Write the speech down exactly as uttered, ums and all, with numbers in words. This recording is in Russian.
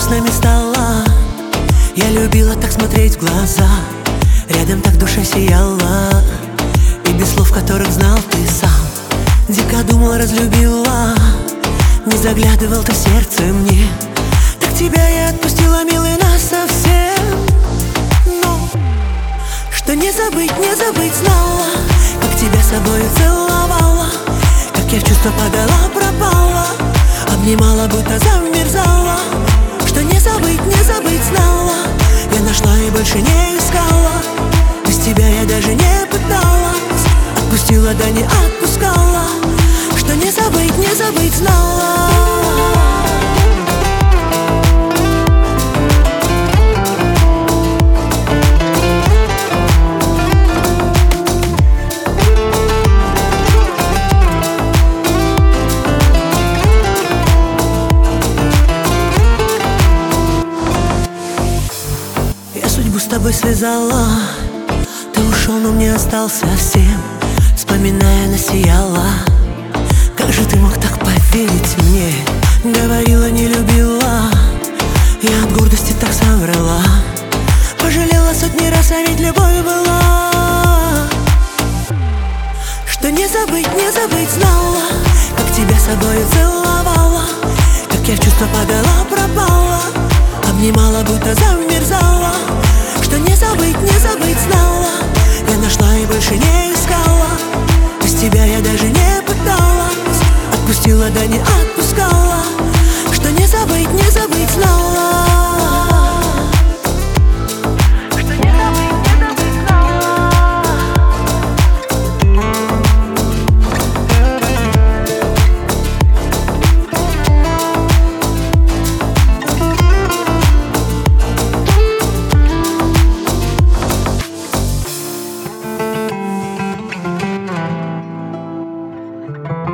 взрослыми стала. Я любила так смотреть в глаза, рядом так душа сияла. И без слов, которых знал ты сам, дико думал, разлюбила. Не заглядывал ты в сердце мне, так тебя я отпустила, милый, насовсем. Но что не забыть, не забыть знала, как тебя собою целовала, как я в чувства подала, пропала, обнимала, будто замерзала. Что не забыть, не забыть знала, я нашла и больше не искала. Без тебя я даже не пыталась, отпустила, да не отпускала. Что не забыть, не забыть знала. Судьбу с тобой связала, ты ушел, но мне остался всем. Вспоминая, насияла. Как же ты мог так поверить мне? Говорила, не любила, я от гордости так соврала. Пожалела сотни раз, а ведь любовь была. Что не забыть, не забыть знала, как тебя собою целовала, как я в чувства подала, пропала, обнимала, будто замерзала. Что не забыть, не забыть знала, я нашла и больше не искала. Без тебя я даже не пыталась, отпустила, да не отпускала. Что не забыть, не забыть знала. Thank you.